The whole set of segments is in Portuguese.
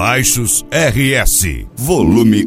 Baixos RS, volume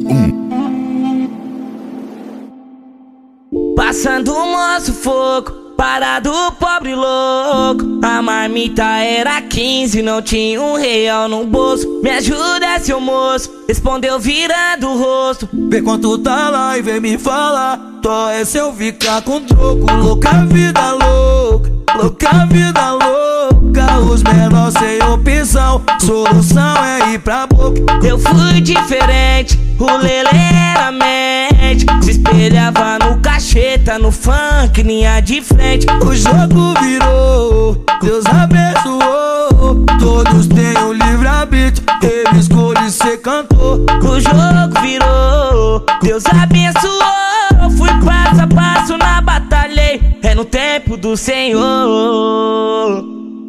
1. Passando o moço fogo, parado pobre louco. A marmita era 15, não tinha R$1 no bolso. Me ajuda, seu moço, respondeu virando o rosto. Vê quanto tá lá e vem me falar. Tó é se eu ficar com troco. Louca vida louca, louca vida louca. Os menores sem opção, solução é ir pra boca. Eu fui diferente, o Lele era mente. Se espelhava no cacheta, no funk, linha de frente. O jogo virou, Deus abençoou. Todos têm o livre-arbítrio, ele escolhe ser cantor. O jogo virou, Deus abençoou. Fui passo a passo na batalha, é no tempo do Senhor.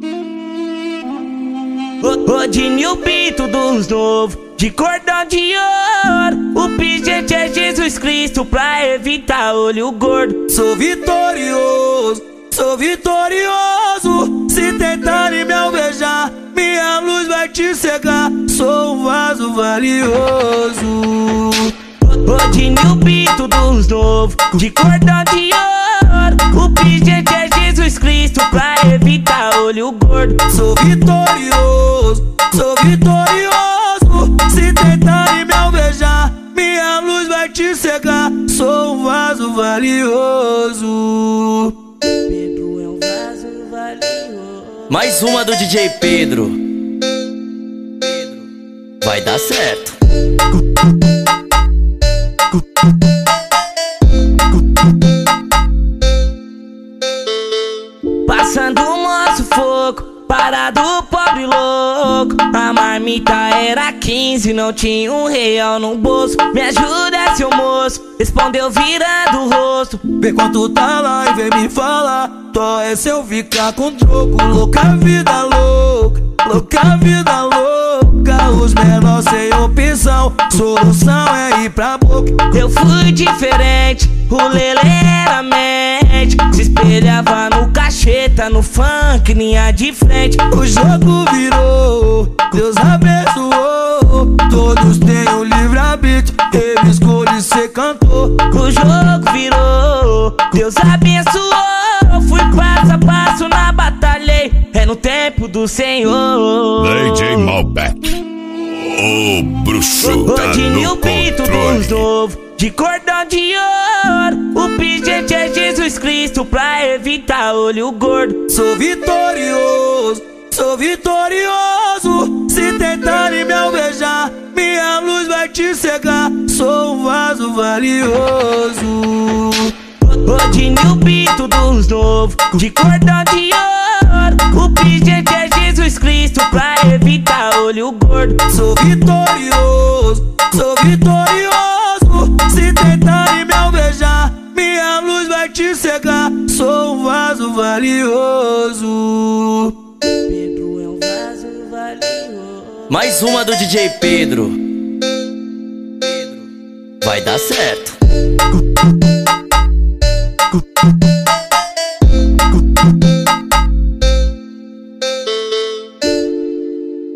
Rodinho o pinto dos novos, de cordão de ouro. O pingente é Jesus Cristo pra evitar olho gordo. Sou vitorioso, sou vitorioso. Se tentarem me alvejar, minha luz vai te cegar. Sou um vaso valioso. Rodinho o pinto dos novos, de cordão de ouro. O pingente é Jesus Cristo pra evitar olho gordo. Sou vitorioso, sou vitorioso. Se tentarem me alvejar, minha luz vai te cegar. Sou um vaso valioso. Pedro é um vaso valioso. Mais uma do DJ Pedro. Vai dar certo. Passando o moço fogo, parado pobre louco. A marmita era 15, não tinha R$1 no bolso. Me ajuda, seu moço, respondeu virando o rosto. Vê quanto tá lá e vem me falar. Tó é se eu ficar com troco. Louca vida louca, louca vida louca. Os menores sem opção, solução é ir pra boca. Eu fui diferente, o Lele era mente. Se espelhava no cacheta, no funk, linha de frente. O jogo virou, Deus abençoou. Todos têm o livre-arbítrio, ele escolhe ser cantor. O jogo virou, Deus abençoou. Fui passo a passo na batalha, é no tempo do Senhor. DJ Malbec, o bruxo tá no pinto dos controle. novos, de cordão de ouro. O pingente é Jesus Cristo pra evitar olho gordo. Sou vitorioso, sou vitorioso. Se tentarem me alvejar, minha luz vai te cegar. Sou um vaso valioso. Rodinho o pinto dos novos, de cordão de ouro. O pingente é Jesus Cristo pra evitar olho gordo. Sou vitorioso, sou vitorioso. Se tentarem me alvejar, minha luz vai te cegar. Sou um vaso valioso. Pedro é um vaso valioso. Mais uma do DJ Pedro. Vai dar certo.